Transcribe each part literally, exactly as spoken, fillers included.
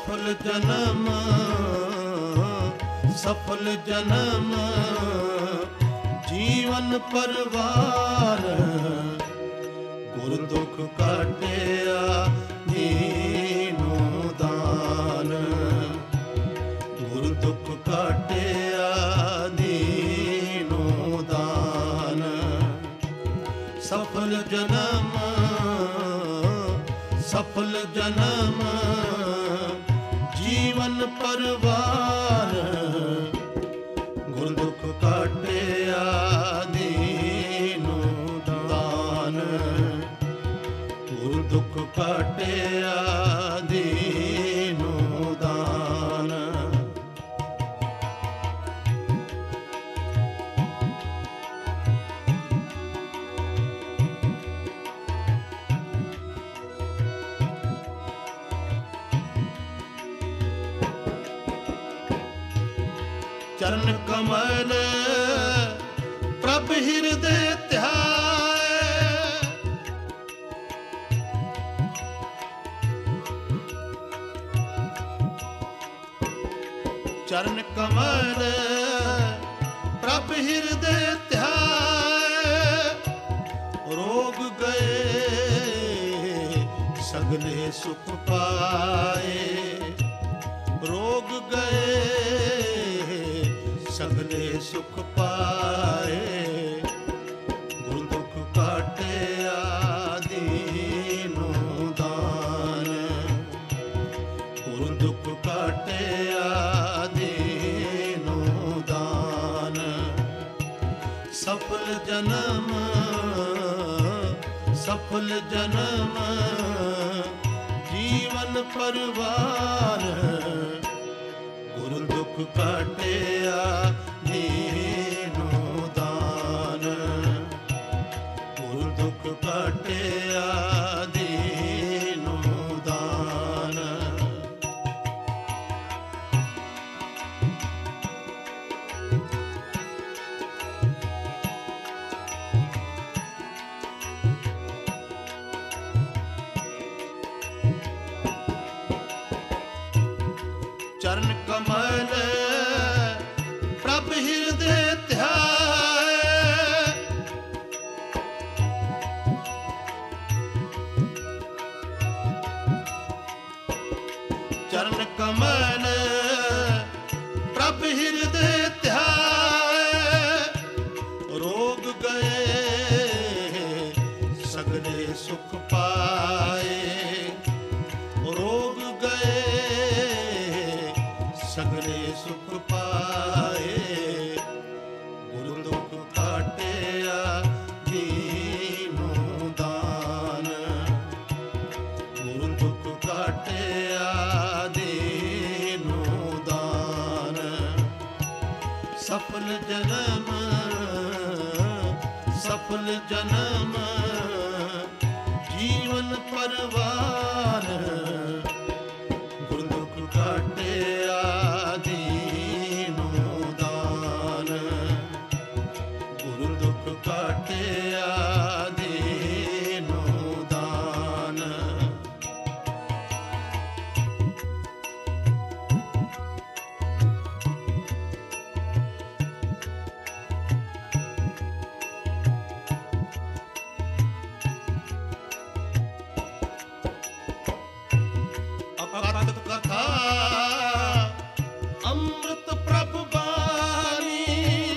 सफल जन्म सफल जन्म जीवन परवार गुर दुख काटिया दीनो दान गुर दुख काटिया दीनो दान सफल जन्म सफल जन्म जीवन परवार गुर दुख काटिया दीनो दान गुर दुख काटिया दीनो दान। चरण कमल प्रभ हृदय ध्याय चरण कमल प्रभ हृदय ध्याय रोग गए सगले सुख पाए रोग गए सगले सुख पाए गुर दुख काटिया दीनो दान गुर दुख काटिया दीनो दान सफल जन्म सफल जन्म जीवन परवार गुर दुख काटिया दीनो दान गुर दुख काटिया दीनो दान। चरण कमल प्रभ हृदय ध्याय चरण कमल प्रभ हृदय ध्याय रोग गए सगले सुख पाए रोग गए सगले सुख पाए गुरु दुख काटिया दीनो दान गुरु दुख काटिया दीनो दान सफल जन्म सफल जन्म जीवन परवार गुरु दुख काटिया दीनो दान गुरु दुख काटिया दीनो दान। अकथ कथा अमृत प्रभ बानी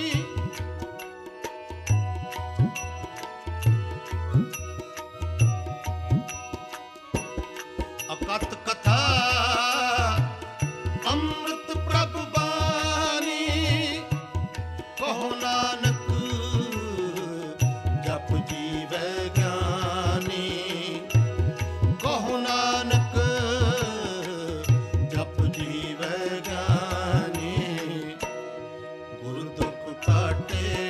अकथ कथा अमृत प्रभ बानी कहो नानक जप जीवै ज्ञानी कहो नानक जप जीवै ज्ञानी गुरु दुख काटे